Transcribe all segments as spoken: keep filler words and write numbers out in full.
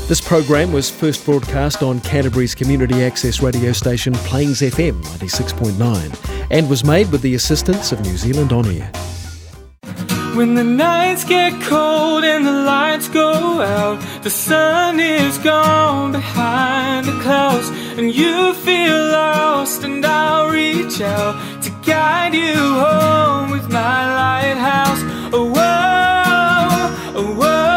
This program was first broadcast on Canterbury's community access radio station Plains F M ninety-six point nine and was made with the assistance of New Zealand On Air. When the nights get cold and the lights go out, the sun is gone behind the clouds, and you feel lost, and I'll reach out to guide you home with my lighthouse. Oh, whoa, oh,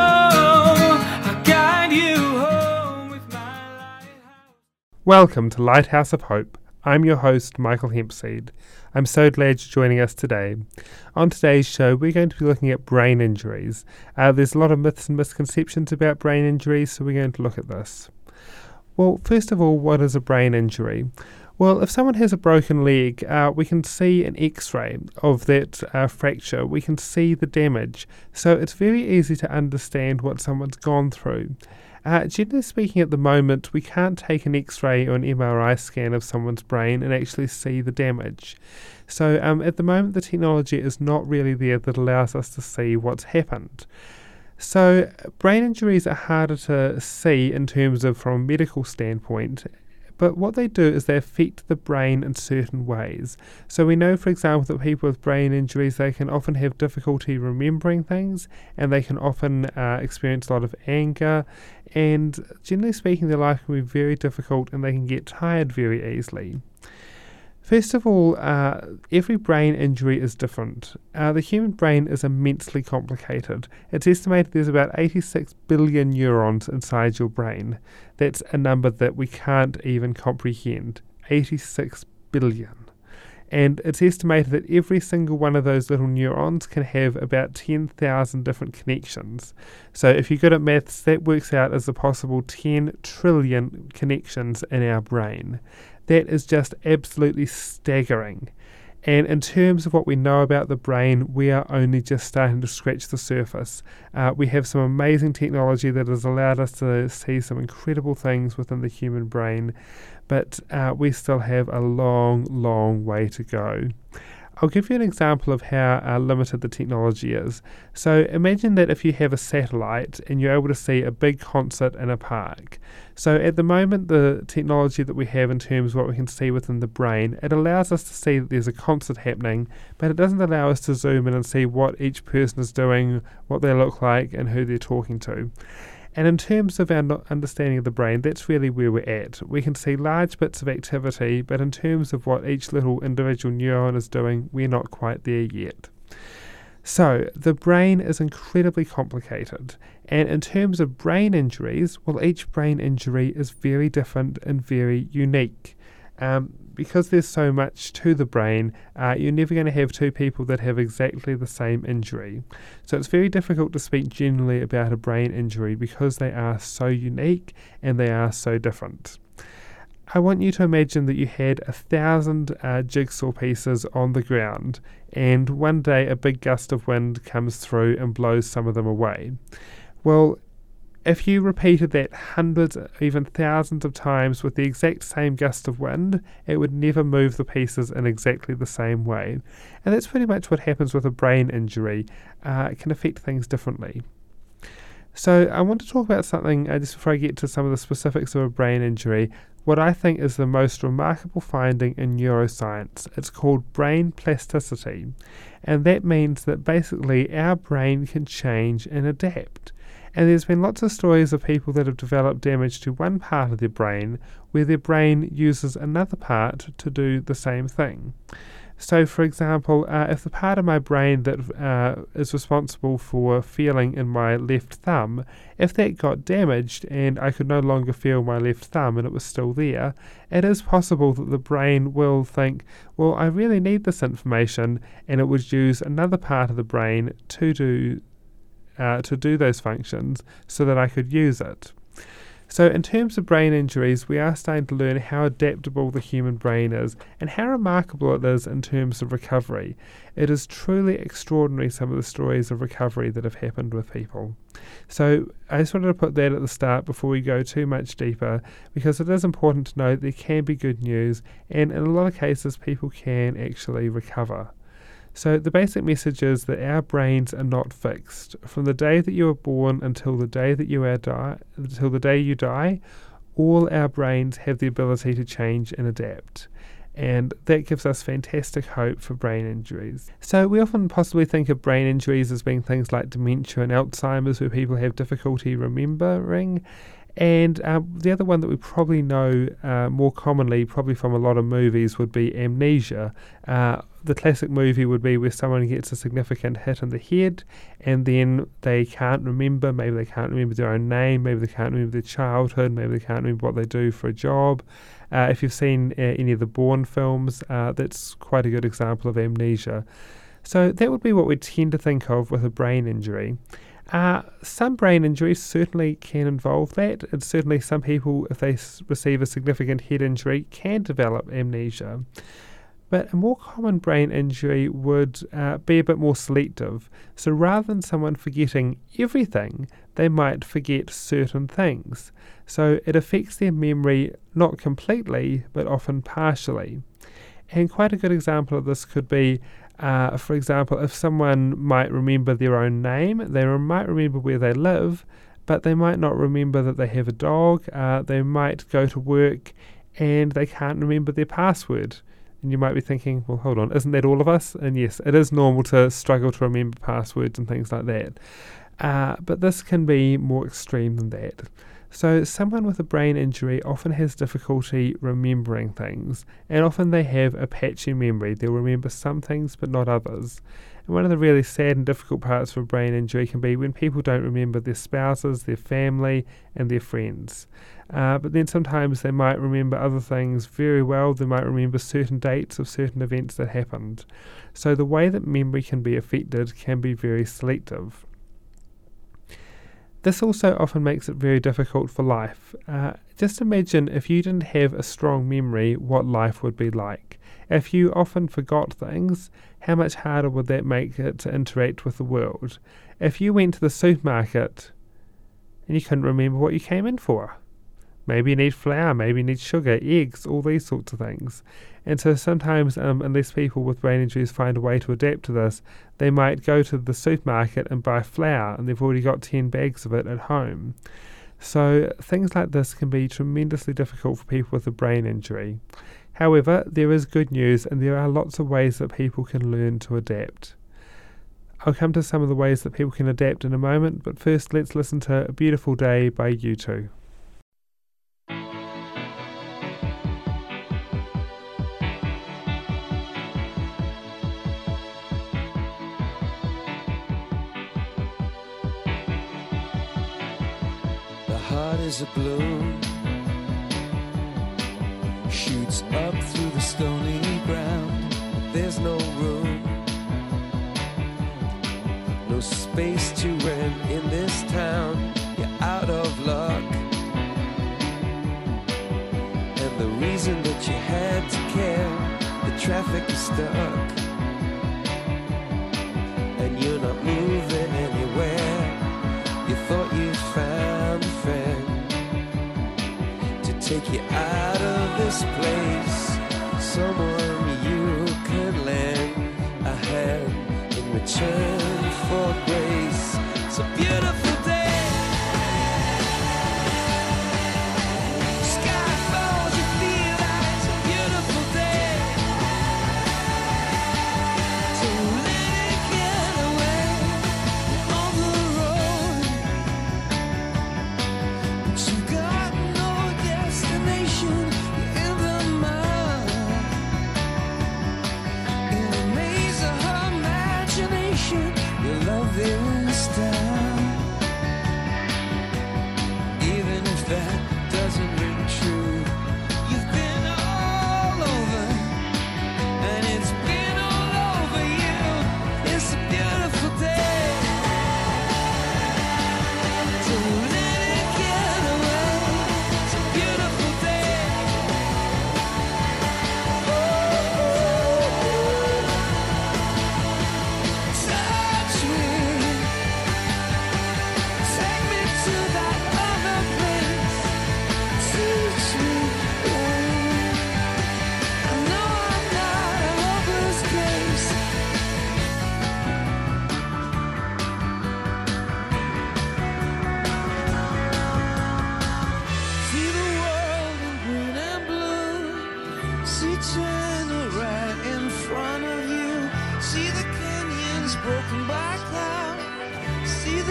whoa, I'll guide you home with my lighthouse. Welcome to Lighthouse of Hope. I'm your host, Michael Hempseed. I'm so glad you're joining us today. On today's show, we're going to be looking at brain injuries. Uh, there's a lot of myths and misconceptions about brain injuries, so we're going to look at this. Well, first of all, what is a brain injury? Well, if someone has a broken leg, uh, we can see an x-ray of that uh, fracture. We can see the damage. So it's very easy to understand what someone's gone through. Uh, generally speaking, at the moment, we can't take an x-ray or an M R I scan of someone's brain and actually see the damage. So um, at the moment, the technology is not really there that allows us to see what's happened. So brain injuries are harder to see in terms of from a medical standpoint, but what they do is they affect the brain in certain ways. So we know, for example, that people with brain injuries, they can often have difficulty remembering things, and they can often uh, experience a lot of anger, and generally speaking, their life can be very difficult and they can get tired very easily. First of all, uh, every brain injury is different. Uh, the human brain is immensely complicated. It's estimated there's about eighty-six billion neurons inside your brain. That's a number that we can't even comprehend. eighty-six billion. And it's estimated that every single one of those little neurons can have about ten thousand different connections. So if you're good at maths, that works out as a possible ten trillion connections in our brain. That is just absolutely staggering. And in terms of what we know about the brain, we are only just starting to scratch the surface. Uh, we have some amazing technology that has allowed us to see some incredible things within the human brain, but uh, we still have a long, long way to go. I'll give you an example of how uh, limited the technology is. So imagine that if you have a satellite and you're able to see a big concert in a park. So at the moment, the technology that we have in terms of what we can see within the brain, it allows us to see that there's a concert happening, but it doesn't allow us to zoom in and see what each person is doing, what they look like, and who they're talking to. And in terms of our understanding of the brain, that's really where we're at. We can see large bits of activity, but in terms of what each little individual neuron is doing, we're not quite there yet. So the brain is incredibly complicated. And in terms of brain injuries, well, each brain injury is very different and very unique. Um, because there's so much to the brain, uh, you're never going to have two people that have exactly the same injury. So it's very difficult to speak generally about a brain injury because they are so unique and they are so different. I want you to imagine that you had a thousand uh, jigsaw pieces on the ground, and one day a big gust of wind comes through and blows some of them away. Well, if you repeated that hundreds, even thousands of times with the exact same gust of wind, it would never move the pieces in exactly the same way. And that's pretty much what happens with a brain injury. Uh, it can affect things differently. So I want to talk about something, uh, just before I get to some of the specifics of a brain injury, what I think is the most remarkable finding in neuroscience. It's called brain plasticity. And that means that basically our brain can change and adapt. And there's been lots of stories of people that have developed damage to one part of their brain where their brain uses another part to do the same thing. So, for example, uh, if the part of my brain that uh, is responsible for feeling in my left thumb, if that got damaged and I could no longer feel my left thumb and it was still there, it is possible that the brain will think, well, I really need this information, and it would use another part of the brain to do Uh, to do those functions so that I could use it. So in terms of brain injuries, we are starting to learn how adaptable the human brain is and how remarkable it is in terms of recovery. It is truly extraordinary, some of the stories of recovery that have happened with people. So I just wanted to put that at the start before we go too much deeper, because it is important to know that there can be good news, and in a lot of cases people can actually recover. So the basic message is that our brains are not fixed. From the day that you are born until the day that you are die, until the day you die, all our brains have the ability to change and adapt. And that gives us fantastic hope for brain injuries. So we often possibly think of brain injuries as being things like dementia and Alzheimer's, where people have difficulty remembering. And uh, the other one that we probably know uh, more commonly, probably from a lot of movies, would be amnesia. Uh, the classic movie would be where someone gets a significant hit in the head and then they can't remember, maybe they can't remember their own name, maybe they can't remember their childhood, maybe they can't remember what they do for a job. Uh, if you've seen uh, any of the Bourne films, uh, that's quite a good example of amnesia. So that would be what we tend to think of with a brain injury. Uh, some brain injuries certainly can involve that, and certainly some people, if they s- receive a significant head injury, can develop amnesia. But a more common brain injury would uh, be a bit more selective. So rather than someone forgetting everything, they might forget certain things. So it affects their memory not completely, but often partially. And quite a good example of this could be Uh, for example, if someone might remember their own name, they re- might remember where they live, but they might not remember that they have a dog. Uh, they might go to work and they can't remember their password. And you might be thinking, well, hold on, isn't that all of us? And yes, it is normal to struggle to remember passwords and things like that. Uh, but this can be more extreme than that. So someone with a brain injury often has difficulty remembering things, and often they have a patchy memory. They'll remember some things but not others. And one of the really sad and difficult parts of a brain injury can be when people don't remember their spouses, their family, and their friends. Uh, but then sometimes they might remember other things very well. They might remember certain dates of certain events that happened. So the way that memory can be affected can be very selective. This also often makes it very difficult for life. Uh, just imagine if you didn't have a strong memory, what life would be like. If you often forgot things, how much harder would that make it to interact with the world? If you went to the supermarket and you couldn't remember what you came in for, maybe you need flour, maybe you need sugar, eggs, all these sorts of things. And so sometimes, um, unless people with brain injuries find a way to adapt to this, they might go to the supermarket and buy flour, and they've already got ten bags of it at home. So things like this can be tremendously difficult for people with a brain injury. However, there is good news, and there are lots of ways that people can learn to adapt. I'll come to some of the ways that people can adapt in a moment, but first let's listen to A Beautiful Day by U two. Heart is a balloon, shoots up through the stony ground. There's no room, no space to rent in this town. You're out of luck, and the reason that you had to care, the traffic is stuck, and you're not moving anywhere. You thought you found a friend to take you out of this place, someone you could lend a hand in return for grace. It's a beautiful day, sky falls, you feel like it's a beautiful day, so let it get away on the road. You got no destination, you're in the mud, in a maze of her imagination. Your love is down.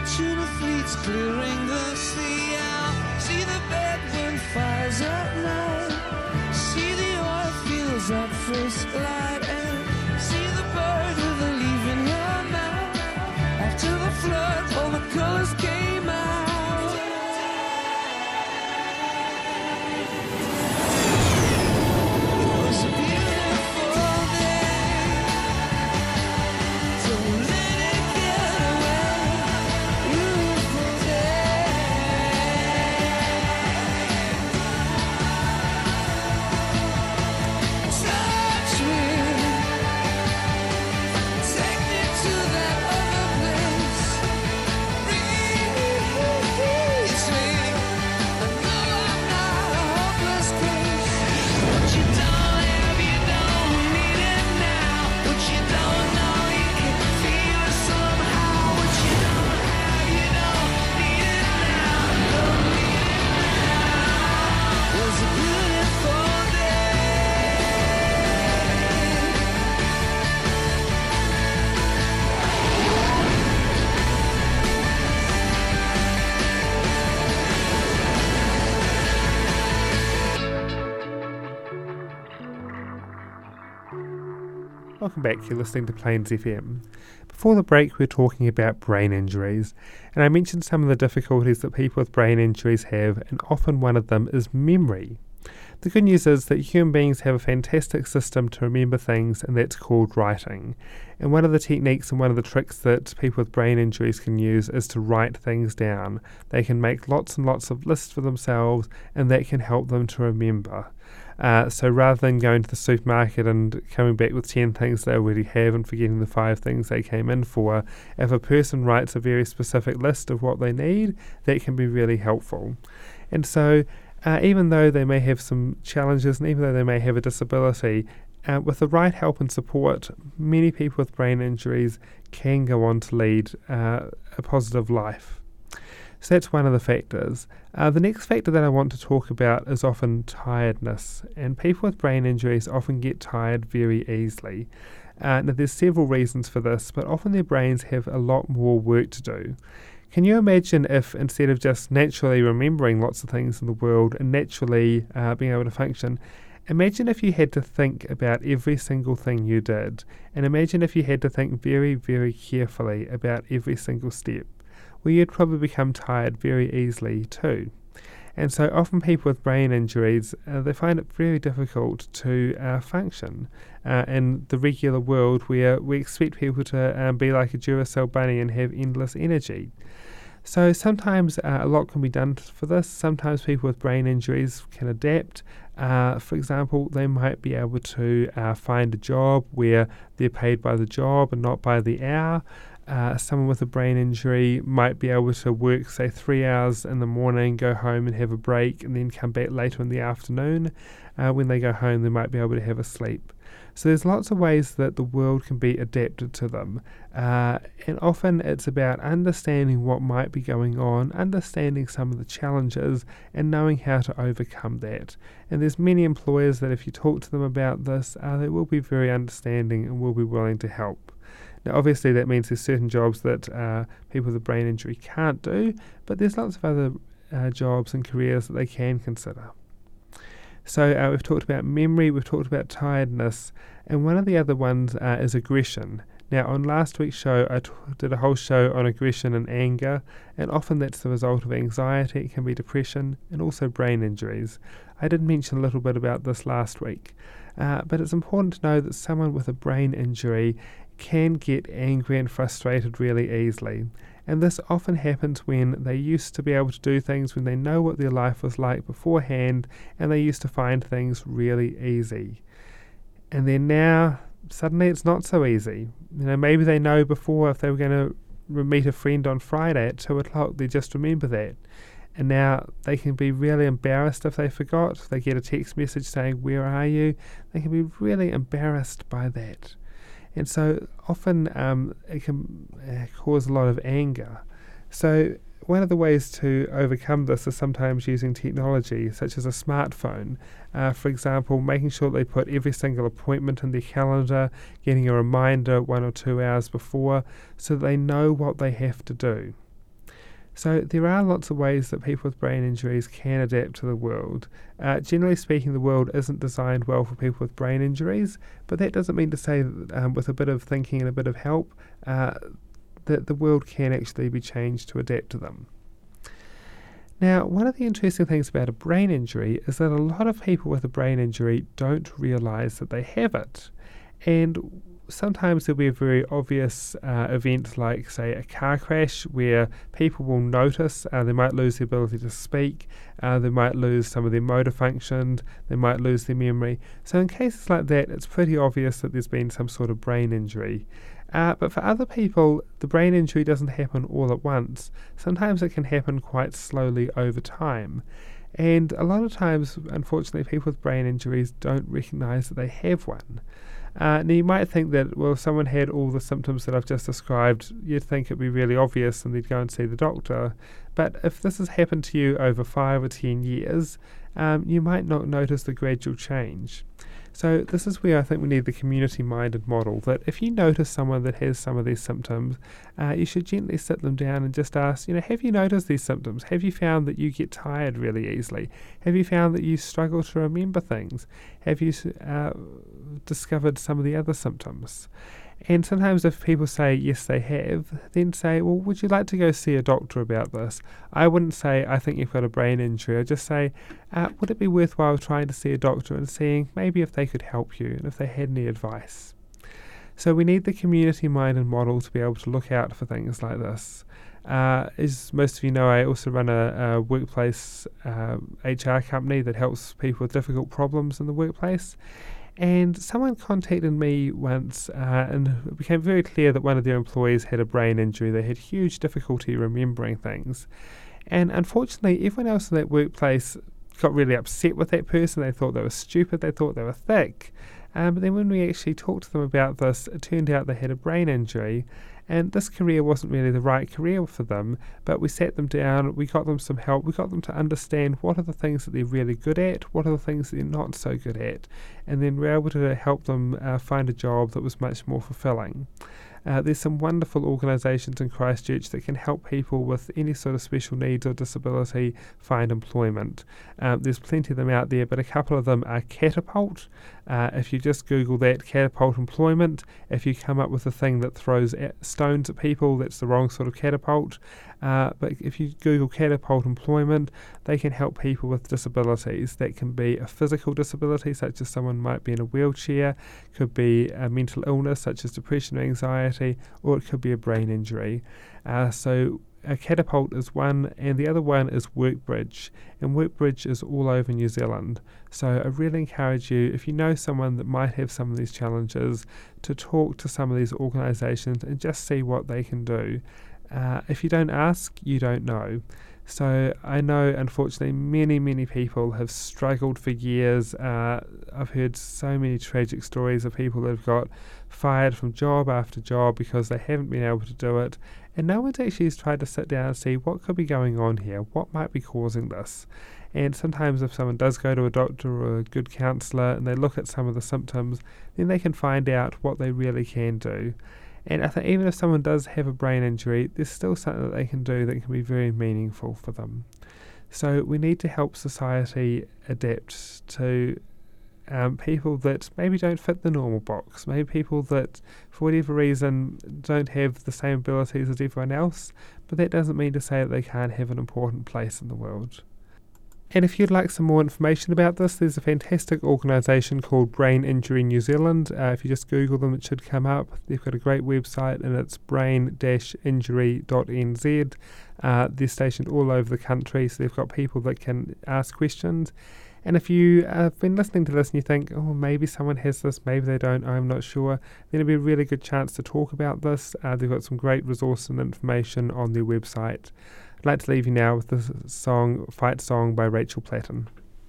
tuna fleets clearing the sea out. See the bedroom fires at night. See the oil fields at first light. And see the bird with a leaf in her mouth. After the flood, all the colors came out. It was a beautiful day. Don't let it get away. Beautiful day. Touch me. Take me to that other place. Reach me. I know I'm not a hopeless case. What you don't have, you don't need it now. What you don't know, you can feel it somehow. What you don't have, you don't need it now. Don't need it now. It was a beautiful day. Welcome back, you're listening to Plains F M. Before the break we were talking about brain injuries, and I mentioned some of the difficulties that people with brain injuries have, and often one of them is memory. The good news is that human beings have a fantastic system to remember things, and that's called writing. And one of the techniques and one of the tricks that people with brain injuries can use is to write things down. They can make lots and lots of lists for themselves, and that can help them to remember. Uh, so rather than going to the supermarket and coming back with ten things they already have and forgetting the five things they came in for, if a person writes a very specific list of what they need, that can be really helpful. And so uh, even though they may have some challenges and even though they may have a disability, uh, with the right help and support, many people with brain injuries can go on to lead uh, a positive life. So that's one of the factors. Uh, the next factor that I want to talk about is often tiredness, and people with brain injuries often get tired very easily. Uh, now there's several reasons for this, but often their brains have a lot more work to do. Can you imagine if instead of just naturally remembering lots of things in the world and naturally uh, being able to function, imagine if you had to think about every single thing you did, and imagine if you had to think very, very carefully about every single step. Well, you'd probably become tired very easily too. And so often people with brain injuries, uh, they find it very difficult to uh, function uh, in the regular world where we expect people to uh, be like a Duracell bunny and have endless energy. So sometimes uh, a lot can be done for this. Sometimes people with brain injuries can adapt. Uh, for example, they might be able to uh, find a job where they're paid by the job and not by the hour. Uh, someone with a brain injury might be able to work, say, three hours in the morning, go home and have a break, and then come back later in the afternoon. Uh, when they go home, they might be able to have a sleep. So there's lots of ways that the world can be adapted to them. Uh, and often it's about understanding what might be going on, understanding some of the challenges, and knowing how to overcome that. And there's many employers that if you talk to them about this, uh, they will be very understanding and will be willing to help. Now, obviously, that means there's certain jobs that uh, people with a brain injury can't do, but there's lots of other uh, jobs and careers that they can consider. So uh, we've talked about memory, we've talked about tiredness, and one of the other ones uh, is aggression. Now, on last week's show, I t- did a whole show on aggression and anger, and often that's the result of anxiety, it can be depression, and also brain injuries. I did mention a little bit about this last week, uh, but it's important to know that someone with a brain injury can get angry and frustrated really easily. And this often happens when they used to be able to do things when they know what their life was like beforehand, and they used to find things really easy. And then now, suddenly it's not so easy. You know, maybe they know before if they were going to meet a friend on Friday at two o'clock, they just remember that. And now they can be really embarrassed if they forgot. If they get a text message saying, "Where are you?" They can be really embarrassed by that. And so often um, it can uh, cause a lot of anger. So one of the ways to overcome this is sometimes using technology, such as a smartphone. Uh, for example, making sure they put every single appointment in their calendar, getting a reminder one or two hours before, so that they know what they have to do. So there are lots of ways that people with brain injuries can adapt to the world. Uh, generally speaking, the world isn't designed well for people with brain injuries, but that doesn't mean to say that um, with a bit of thinking and a bit of help, uh, that the world can actually be changed to adapt to them. Now, one of the interesting things about a brain injury is that a lot of people with a brain injury don't realise that they have it. And sometimes there'll be a very obvious uh, event like, say, a car crash where people will notice uh, they might lose the ability to speak, uh, they might lose some of their motor function, they might lose their memory. So in cases like that, it's pretty obvious that there's been some sort of brain injury. Uh, but for other people, the brain injury doesn't happen all at once. Sometimes it can happen quite slowly over time. And a lot of times, unfortunately, people with brain injuries don't recognise that they have one. Uh, now, you might think that, well, if someone had all the symptoms that I've just described, you'd think it'd be really obvious and they'd go and see the doctor. But if this has happened to you over five or ten years, um, you might not notice the gradual change. So this is where I think we need the community-minded model, that if you notice someone that has some of these symptoms, uh, you should gently sit them down and just ask, you know, have you noticed these symptoms? Have you found that you get tired really easily? Have you found that you struggle to remember things? Have you uh, discovered some of the other symptoms? And sometimes if people say yes they have, then say, well, would you like to go see a doctor about this? I wouldn't say, I think you've got a brain injury. I'd just say, uh, would it be worthwhile trying to see a doctor and seeing maybe if they could help you and if they had any advice? So we need the community-minded model to be able to look out for things like this. Uh, as most of you know, I also run a, a workplace uh, H R company that helps people with difficult problems in the workplace. And someone contacted me once uh, and it became very clear that one of their employees had a brain injury. They had huge difficulty remembering things. And unfortunately, everyone else in that workplace got really upset with that person. They thought they were stupid. They thought they were thick. Um, but then when we actually talked to them about this, it turned out they had a brain injury. And this career wasn't really the right career for them, but we sat them down, we got them some help, we got them to understand what are the things that they're really good at, what are the things that they're not so good at, and then we're able to help them uh, find a job that was much more fulfilling. Uh, there's some wonderful organisations in Christchurch that can help people with any sort of special needs or disability find employment. Um, there's plenty of them out there, but a couple of them are Catapult. Uh, if you just Google that, Catapult Employment, if you come up with a thing that throws at stones at people, that's the wrong sort of catapult. Uh, but if you Google Catapult Employment, they can help people with disabilities. That can be a physical disability, such as someone might be in a wheelchair, could be a mental illness, such as depression or anxiety, or it could be a brain injury. Uh, so a Catapult is one, and the other one is Workbridge, and Workbridge is all over New Zealand. So I really encourage you, if you know someone that might have some of these challenges, to talk to some of these organisations and just see what they can do. Uh, if you don't ask, you don't know. So I know, unfortunately, many, many people have struggled for years. Uh, I've heard so many tragic stories of people that have got fired from job after job because they haven't been able to do it. And no one's actually tried to sit down and see what could be going on here, what might be causing this. And sometimes if someone does go to a doctor or a good counsellor and they look at some of the symptoms, then they can find out what they really can do. And I think even if someone does have a brain injury, there's still something that they can do that can be very meaningful for them. So we need to help society adapt to um, people that maybe don't fit the normal box, maybe people that for whatever reason don't have the same abilities as everyone else, but that doesn't mean to say that they can't have an important place in the world. And if you'd like some more information about this, there's a fantastic organisation called Brain Injury New Zealand. Uh, if you just Google them, it should come up. They've got a great website, and it's brain dash injury dot n z. Uh, they're stationed all over the country, so they've got people that can ask questions. And if you have been listening to this and you think, oh, maybe someone has this, maybe they don't, I'm not sure, then it'll be a really good chance to talk about this. Uh, they've got some great resources and information on their website. I'd like to leave you now with the song Fight Song by Rachel Platten.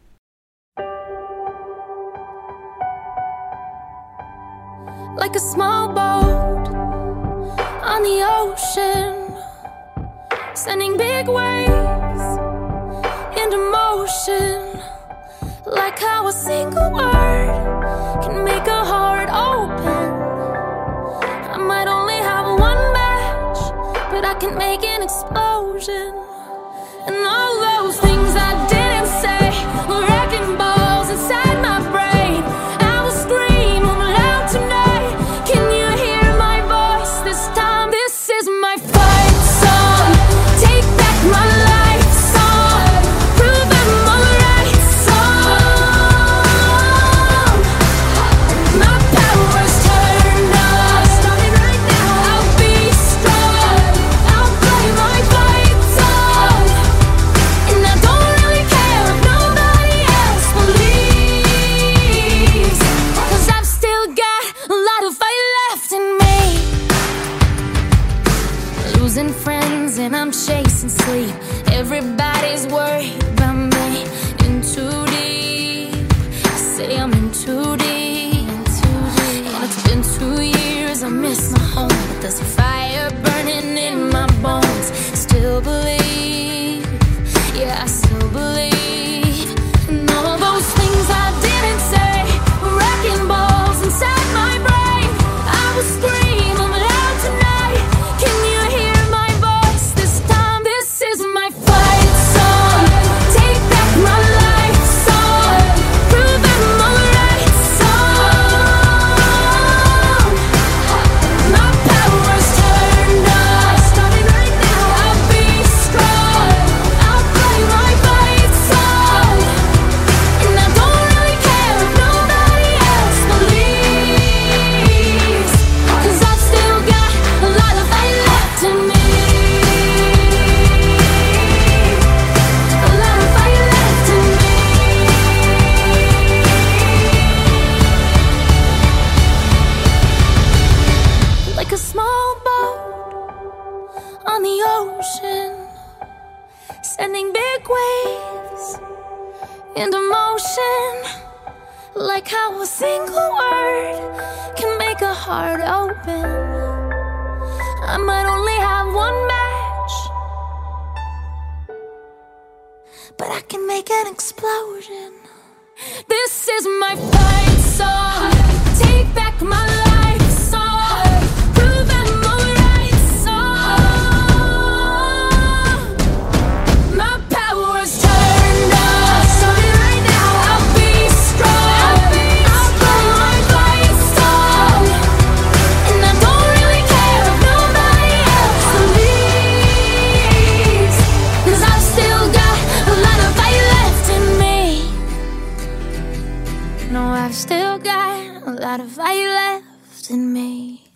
Like a small boat on the ocean, sending big waves into motion. Like how a single word can make a heart open. I might only have one match, but I can make an explosion. explosion. And all those things I didn't say were wrecking balls inside my brain. I will scream on loud tonight. Can you hear my voice this time? This is my fight song. Take back my life song. Prove I'm alright song. My power's turned on. Starting right now. I'll be strong. I'll play my fight song. And I don't really care if nobody else believes, 'cause I've still got a lot of fight left in me. Losing friends and I'm chasing sleep. Everybody's worried about me. In too deep. Say I'm in too deep. And it's been two years, I miss my home, but there's a fire burning in my bones. Still believe, yeah, I still believe. And all those things I didn't say were wrecking balls inside my brain. I will scream I'm loud tonight. Can you hear my voice this time? This is my fight song. Take back my life song. Prove I'm alright song. My power's turned on. Starting right now. I'll be strong. I'll play my fight song. And I don't really care if nobody else believes, 'cause I've still got a lot of fight left in me. A lot of fight left in me. Like a small boat on the ocean, sending big waves into motion. Like how a single word can make a heart open. I might only have one match, but I can make an explosion. This is my fight song. Take back my life song. Prove I'm alright song. My power's turned on. Starting right now. I'll be strong. I'll play my fight song. And I don't really care if nobody else believes, 'cause I've still got a lot of fight left in me. No, I've still got a lot of fight left in me.